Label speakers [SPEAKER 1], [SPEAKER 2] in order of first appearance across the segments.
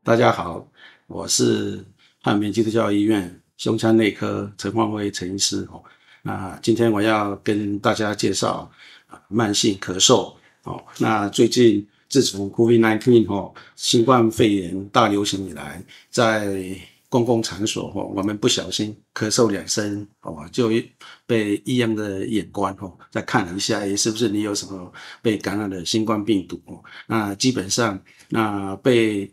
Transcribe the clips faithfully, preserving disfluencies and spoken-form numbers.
[SPEAKER 1] 大家好，我是汉民基督教医院胸腔内科陈焕辉陈医师哦。那今天我要跟大家介绍慢性咳嗽哦。那最近自从 COVID 十九 哦，新冠肺炎大流行以来，在公共场所哦，我们不小心咳嗽两声哦，就被异样的眼光哦，再看了一下，诶，是不是你有什么被感染的新冠病毒哦？那基本上，那被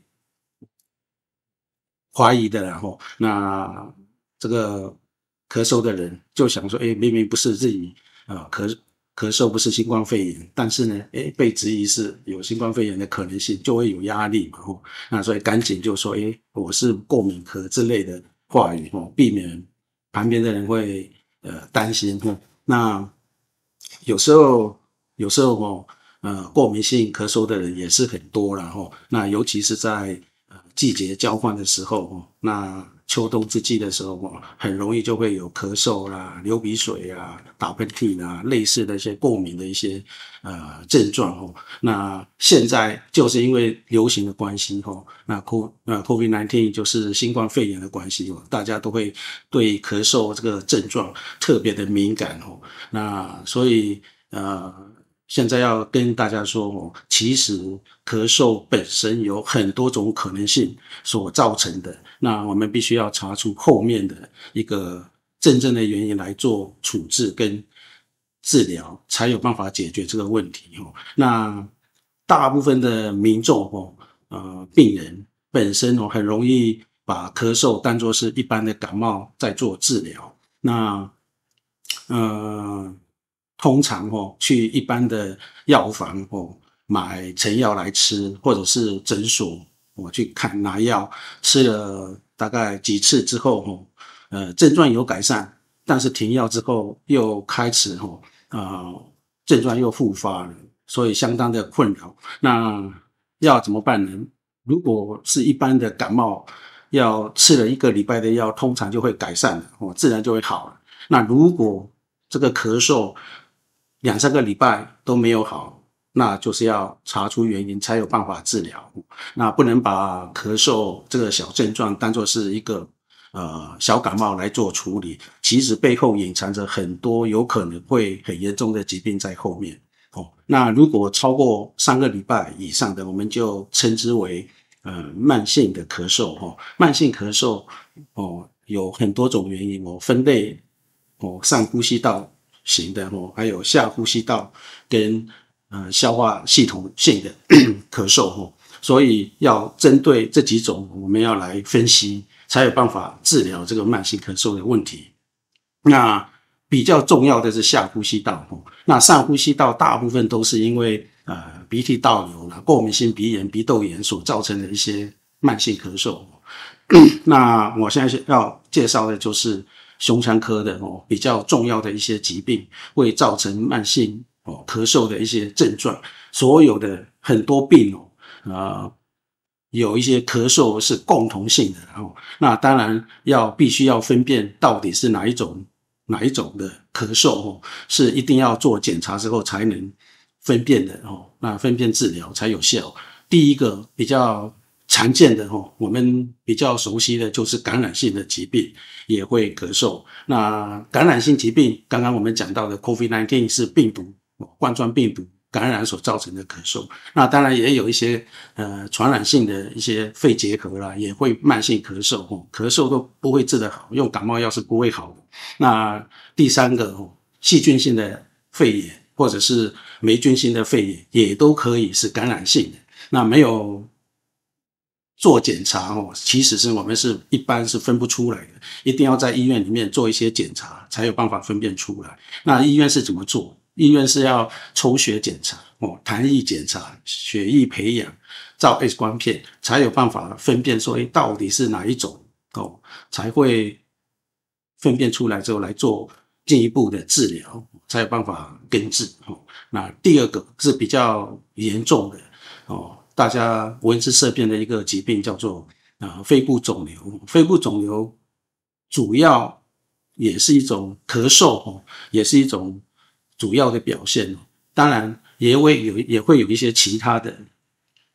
[SPEAKER 1] 怀疑的然后那这个咳嗽的人就想说，诶，明明不是自己啊、呃、咳咳嗽不是新冠肺炎，但是呢，诶，被质疑是有新冠肺炎的可能性，就会有压力嘛，吼，那所以赶紧就说，诶，我是过敏咳之类的话语，吼，避免旁边的人会呃担心，吼。那有时候有时候哦，呃，过敏性咳嗽的人也是很多啦，吼，那尤其是在呃季节交换的时候哦，那秋冬之际的时候哦，很容易就会有咳嗽啦、流鼻水啊、打喷嚏啦，类似的一些过敏的一些呃症状哦。那现在就是因为流行的关系哦，那 COVID 呃 COVID 十九 就是新冠肺炎的关系哦，大家都会对咳嗽这个症状特别的敏感哦。那所以呃。现在要跟大家说哦，其实咳嗽本身有很多种可能性所造成的，那我们必须要查出后面的一个真正的原因来做处置跟治疗，才有办法解决这个问题哦。那大部分的民众哦，呃，病人本身哦，很容易把咳嗽当作是一般的感冒在做治疗，那呃。通常哦，去一般的药房哦买成药来吃，或者是诊所我、哦、去看拿药，吃了大概几次之后哦，呃症状有改善，但是停药之后又开始哦，呃症状又复发了，所以相当的困扰。那要怎么办呢？如果是一般的感冒，要吃了一个礼拜的药，通常就会改善了哦，自然就会好了。那如果这个咳嗽两三个礼拜都没有好，那就是要查出原因才有办法治疗。那不能把咳嗽这个小症状当作是一个呃小感冒来做处理，其实背后隐藏着很多有可能会很严重的疾病在后面。哦，那如果超过三个礼拜以上的，我们就称之为呃慢性的咳嗽。哦，慢性咳嗽哦有很多种原因哦，分类哦上呼吸道型的哦，还有下呼吸道跟呃消化系统性的咳嗽哦，所以要针对这几种，我们要来分析，才有办法治疗这个慢性咳嗽的问题。那比较重要的是下呼吸道哦，那上呼吸道大部分都是因为呃鼻涕倒流啦、过敏性鼻炎、鼻窦炎所造成的一些慢性咳嗽。那我现在要介绍的就是胸腔科的哦，比较重要的一些疾病会造成慢性哦咳嗽的一些症状，所有的很多病哦，呃，有一些咳嗽是共同性的哦。那当然要必须要分辨到底是哪一种哪一种的咳嗽哦，是一定要做检查之后才能分辨的哦，那分辨治疗才有效。第一个比较常见的哦，我们比较熟悉的就是感染性的疾病也会咳嗽。那感染性疾病，刚刚我们讲到的 COVID 十九 是病毒冠状病毒感染所造成的咳嗽。那当然也有一些呃传染性的一些肺结核啦，也会慢性咳嗽哦，咳嗽都不会治得好，用感冒药是不会好的。那第三个哦，细菌性的肺炎或者是霉菌性的肺炎也都可以是感染性的。那没有做检查哦，其实是我们是一般是分不出来的，一定要在医院里面做一些检查，才有办法分辨出来。那医院是怎么做？医院是要抽血检查哦，痰液检查、血液培养、照 X 光片，才有办法分辨说，诶，到底是哪一种哦，才会分辨出来之后来做进一步的治疗，才有办法根治哦。那第二个是比较严重的哦。大家闻之色变的一个疾病叫做啊、呃、肺部肿瘤。肺部肿瘤主要也是一种咳嗽哦，也是一种主要的表现。当然也会有也会有一些其他的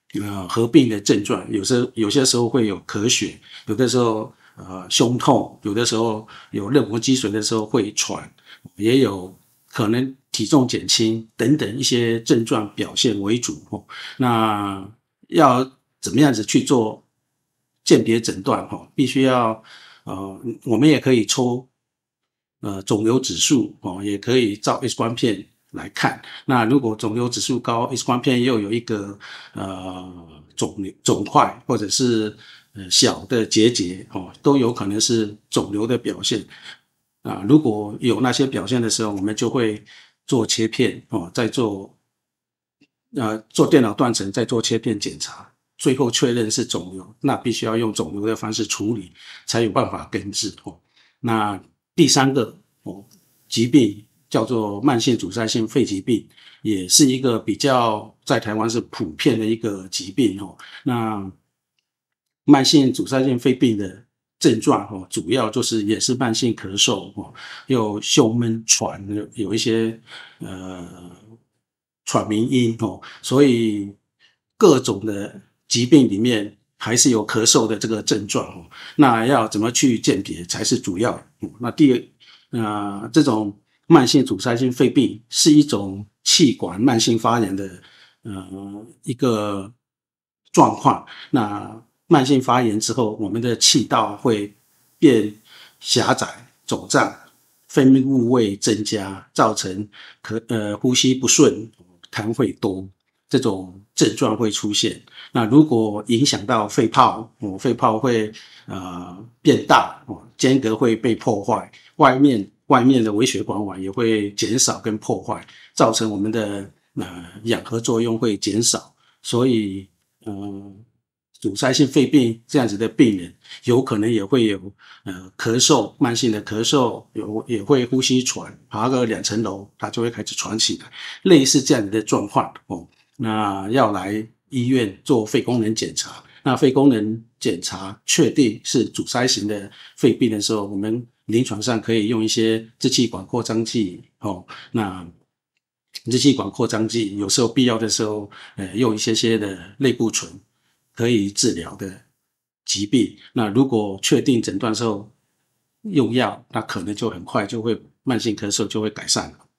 [SPEAKER 1] 呃合并的症状，有时有些时候会有咳血，有的时候呃胸痛，有的时候有任膜积水的时候会喘，也有可能体重减轻等等一些症状表现为主。哦，那要怎么样子去做鉴别诊断？哦，必须要呃我们也可以抽呃肿瘤指数，哦，也可以照 X 光片来看。那如果肿瘤指数高 ，X 光片又有一个呃肿瘤肿块或者是呃小的结节，哦，都有可能是肿瘤的表现。啊，如果有那些表现的时候，我们就会做切片，哦，再做呃做电脑断层，再做切片检查，最后确认是肿瘤，那必须要用肿瘤的方式处理，才有办法根治。哦，那第三个哦疾病叫做慢性阻塞性肺疾病，也是一个比较在台湾是普遍的一个疾病。哦，那慢性阻塞性肺病的症状，哦，主要就是也是慢性咳嗽，哦，有胸闷喘，有有一些呃喘鸣音，哦，所以各种的疾病里面还是有咳嗽的这个症状。哦，那要怎么去鉴别才是主要。哦，那第二呃，这种慢性阻塞性肺病是一种气管慢性发炎的呃一个状况。那慢性发炎之后，我们的气道会变狭窄、肿胀，分泌物会增加，造成可呃呼吸不顺、痰会多，这种症状会出现。那如果影响到肺泡，哦，肺泡会呃变大，哦，间隔会被破坏，外面外面的微血管网也会减少跟破坏，造成我们的呃氧合作用会减少，所以嗯。呃阻塞性肺病这样子的病人，有可能也会有呃咳嗽，慢性的咳嗽，有也会呼吸喘，爬个两层楼，他就会开始喘起来，类似这样子的状况。哦，那要来医院做肺功能检查。那肺功能检查确定是阻塞型的肺病的时候，我们临床上可以用一些支气管扩张剂。哦，那支气管扩张剂有时候必要的时候，呃，用一些些的类固醇可以治疗的疾病。那如果确定诊断之后用药，那可能就很快就会慢性咳嗽就会改善了。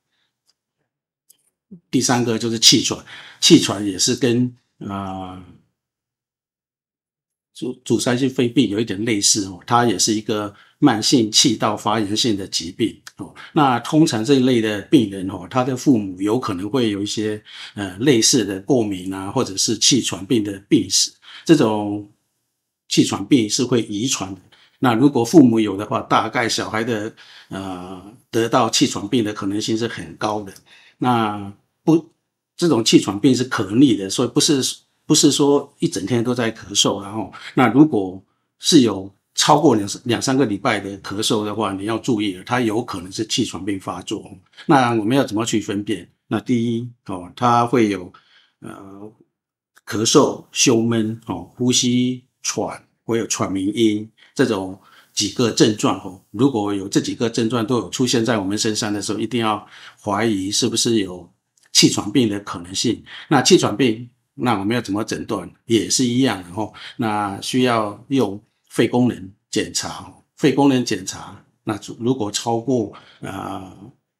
[SPEAKER 1] 第三个就是气喘，气喘也是跟啊、呃、阻阻塞性肺病有一点类似。哦，它也是一个慢性气道发炎性的疾病。哦，那通常这一类的病人，哦，他的父母有可能会有一些呃类似的过敏啊，或者是气喘病的病史。这种气喘病是会遗传的。那如果父母有的话，大概小孩的呃得到气喘病的可能性是很高的。那不，这种气喘病是可逆的，所以不是不是说一整天都在咳嗽。然后，那如果是有超过两两三个礼拜的咳嗽的话，你要注意了，它有可能是气喘病发作。那我们要怎么去分辨？那第一，哦，它会有呃咳嗽、胸闷，哦，呼吸喘，会有喘鸣音这种几个症状。哦，如果有这几个症状都有出现在我们身上的时候，一定要怀疑是不是有气喘病的可能性。那气喘病，那我们要怎么诊断？也是一样的。哦，那需要用肺功能检查。肺功能检查，那如果超过呃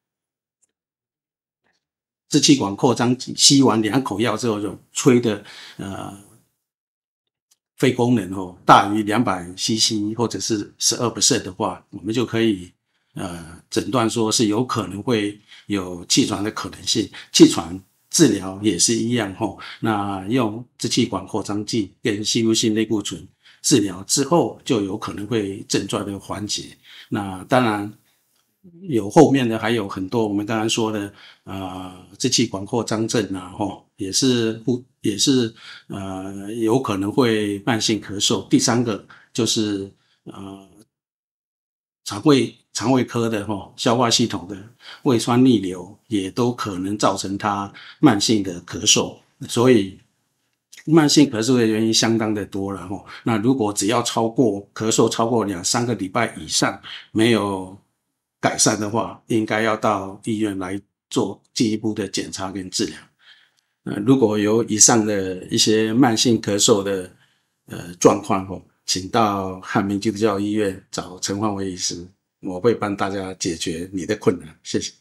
[SPEAKER 1] 支气管扩张剂，吸完两口药之后就吹的呃肺功能哦大于 两百 C C 或者是 百分之十二 的话，我们就可以呃诊断说是有可能会有气喘的可能性。气喘治疗也是一样。哦，那用支气管扩张剂跟吸入性类固醇治疗之后，就有可能会症状的缓解。那当然有后面的还有很多我们刚刚说的呃支气管扩张症啊，齁，也是也是呃有可能会慢性咳嗽。第三个就是呃肠胃肠胃科的齁，消化系统的胃酸逆流也都可能造成它慢性的咳嗽。所以慢性咳嗽的原因相当的多了。齁，那如果只要超过咳嗽超过两三个礼拜以上没有改善的话，应该要到医院来做进一步的检查跟治疗。 呃，如果有以上的一些慢性咳嗽的呃状况哦，请到汉民基督教医院找陈焕伟医师，我会帮大家解决你的困难，谢谢。